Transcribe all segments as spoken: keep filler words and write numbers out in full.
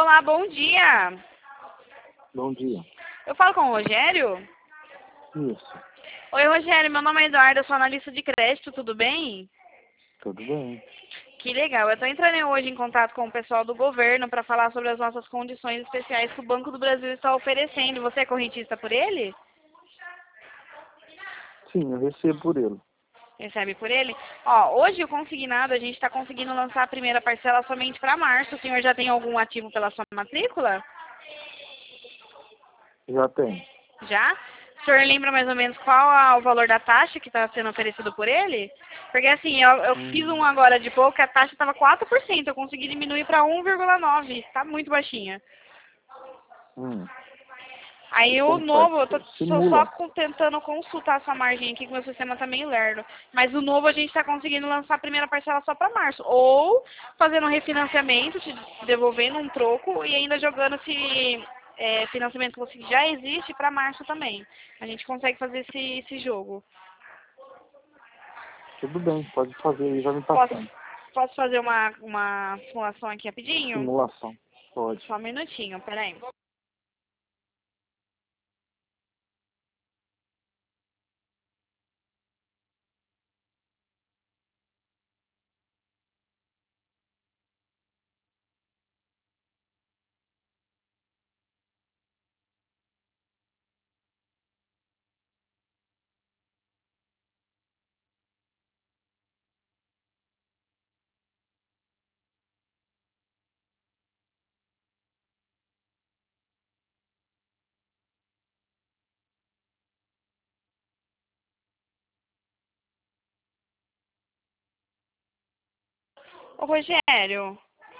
Olá, bom dia. Bom dia. Eu falo com o Rogério? Isso. Oi, Rogério, meu nome é Eduardo, eu sou analista de crédito, tudo bem? Tudo bem. Que legal. Eu estou entrando hoje em contato com o pessoal do governo para falar sobre as nossas condições especiais que o Banco do Brasil está oferecendo. Você é correntista por ele? Sim, eu recebo por ele. Recebe por ele? Ó, hoje o consignado, a gente está conseguindo lançar a primeira parcela somente para março. O senhor já tem algum ativo pela sua matrícula? Já tem. Já? O senhor lembra mais ou menos qual é o valor da taxa que está sendo oferecido por ele? Porque assim, eu, eu fiz Hum, um agora de pouco, a taxa estava quatro por cento, eu consegui diminuir para um vírgula nove por cento, está muito baixinha. hum. E Aí o como faz? novo, eu tô, tô só Simula. com- tentando consultar essa margem aqui, que meu sistema tá meio lerdo. Mas o novo a gente está conseguindo lançar a primeira parcela só para março. Ou fazendo um refinanciamento, te devolvendo um troco e ainda jogando esse é, financiamento que você já existe para março também. A gente consegue fazer esse, esse jogo. Tudo bem, pode fazer aí, vai me Posso, passando. posso fazer uma, uma simulação aqui rapidinho? Simulação. Pode. Só um minutinho, peraí. Ô Rogério,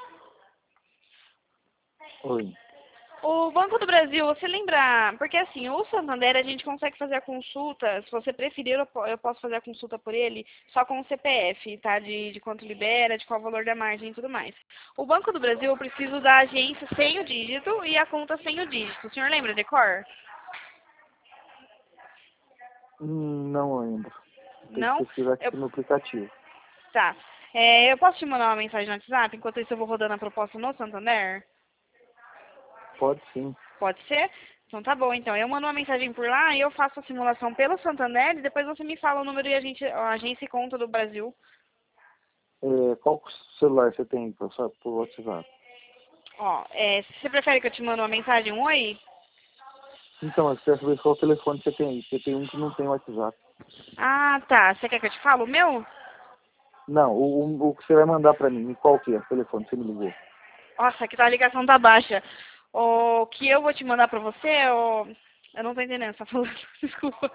Oi. o Banco do Brasil, você lembra? Porque assim, o Santander a gente consegue fazer a consulta, se você preferir, eu po- eu posso fazer a consulta por ele só com o C P F, tá? De, de quanto libera, de qual o valor da margem e tudo mais. O Banco do Brasil eu preciso da agência sem o dígito e a conta sem o dígito. O senhor lembra de cor? Hum, não ainda. Tem que Não? pesquisar Eu, aqui no aplicativo. tá. É, eu posso te mandar uma mensagem no WhatsApp? Enquanto isso eu vou rodando a proposta no Santander? Pode sim. Pode ser? Então tá bom, então. Eu mando uma mensagem por lá e eu faço a simulação pelo Santander e depois você me fala o número e a, gente, a agência e conta do Brasil. É, qual celular você tem por por WhatsApp? Ó, é, você prefere que eu te mande uma mensagem, um oi? Então, eu quero saber qual telefone você tem aí. Porque tem um que não tem WhatsApp. Ah, tá. Você quer que eu te fale o meu? Não, o, o, o que você vai mandar pra mim, qual que é o telefone que você me ligou? Nossa, aqui tá a ligação tá baixa. O que eu vou te mandar pra você, o... eu não tô entendendo, você tá falando, desculpa.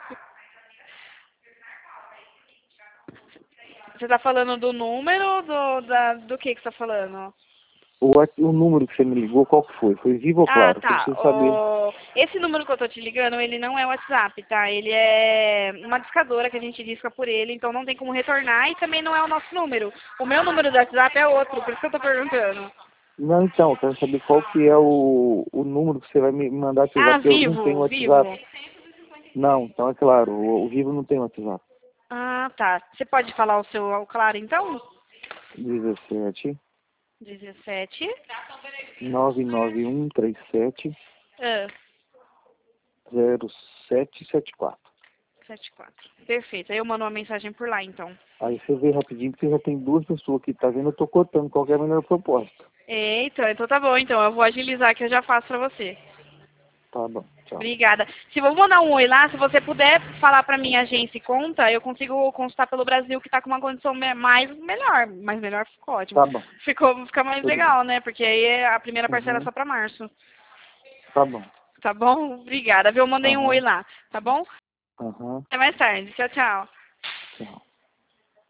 Você tá falando do número do, da, do que que você tá falando? O, what- o número que você me ligou, qual que foi? Foi Vivo ou Ah, Claro? Que eu tá. preciso saber. O... Esse número que eu tô te ligando, ele não é WhatsApp, tá? Ele é uma discadora que a gente disca por ele, então não tem como retornar e também não é o nosso número. O meu número do WhatsApp é outro, por isso que eu tô perguntando. Não, então, eu quero saber qual que é o, o número que você vai me mandar WhatsApp, Ah, porque eu não tenho Vivo, WhatsApp. Vivo. Não, então é claro, o, o Vivo não tem WhatsApp. Ah, tá. Você pode falar o seu ao claro, então? dezessete, dezessete. nove nove um três sete, Ah, zero sete sete quatro. sete quatro. Perfeito. Aí eu mando uma mensagem por lá, então. Aí você vê rapidinho, porque já tem duas pessoas aqui, tá vendo? Eu tô cotando qual que é a melhor proposta. Eita, então tá bom, então. Eu vou agilizar que eu já faço pra você. Tá bom, tchau. Obrigada. Se eu vou mandar um oi lá, se você puder falar pra minha agência e conta, eu consigo consultar pelo Brasil que tá com uma condição me- mais melhor. Mais melhor ficou ótimo. Tá bom, Ficou, fica mais tudo bem. legal, né? Porque aí é a primeira parcela é Uhum, só pra março. tá bom. Tá bom? Obrigada, viu? Eu mandei um oi Aham, lá, tá bom? aham, Até mais tarde. Tchau, tchau. tchau.